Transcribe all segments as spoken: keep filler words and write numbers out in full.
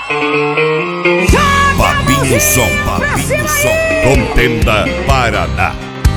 Babinho Som, Babinho Som, Contenda Paraná.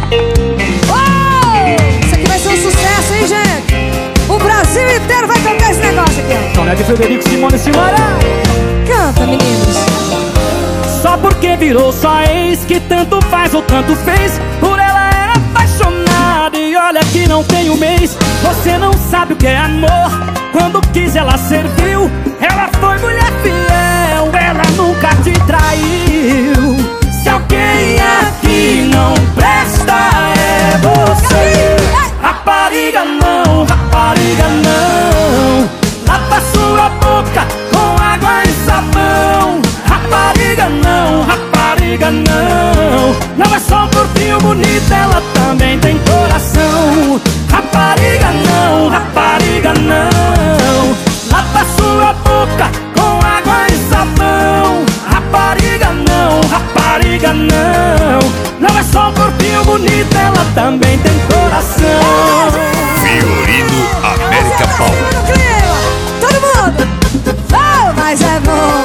Oh, isso aqui vai ser um sucesso, hein, gente? O Brasil inteiro vai cantar esse negócio aqui, ó. Tonete Frederico, Simone Simara. Canta, meninos. Só porque virou sua ex, que tanto faz ou tanto fez, por ela era apaixonada e olha que não tem um mês. Você não sabe o que é amor, quando quis ela serviu. Ela foi mulher fiel, ela nunca te traiu. Se alguém aqui não presta é você. Rapariga não, rapariga não, lava sua boca com água e sabão. Rapariga não, rapariga não, não é só um corpinho bonito, ela também tem coração. Rapariga não, rapariga não, lava sua boca com água e sabão. Rapariga não, rapariga não, não é só um corpinho bonito, ela também tem coração. Fiorino América Power. Todo mundo! Oh, mas é bom!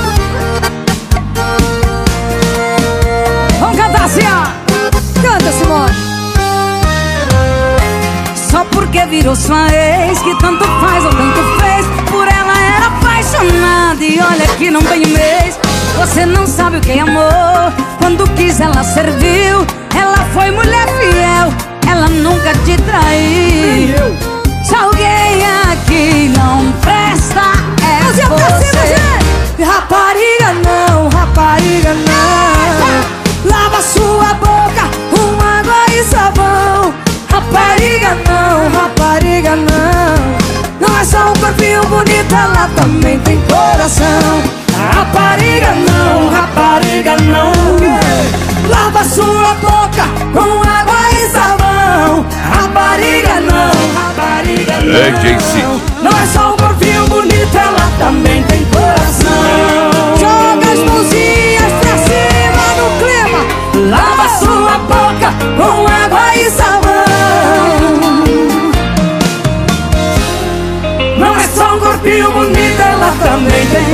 Vamos cantar assim, ó! Canta, Simone! Só porque virou sua ex, que tanto faz ou tanto fez, por ela era apaixonada e olha que não tem um mês. Você não sabe o que é amor, quando quis ela serviu. Ela foi mulher fiel, ela nunca te traiu. Se alguém aqui não presta é você. Rapariga não, rapariga não, lava sua boca com água e sabão. Rapariga não, rapariga não, não é só um corpinho bonito, ela também tem coração. Rapariga não, rapariga não, lava sua boca com água e sabão. Rapariga não, rapariga não, não é só um corpinho bonito, ela também tem coração. Joga as mãozinhas pra cima no clima, lava sua boca com água e sabão. Não é só um corpinho bonito, ela também tem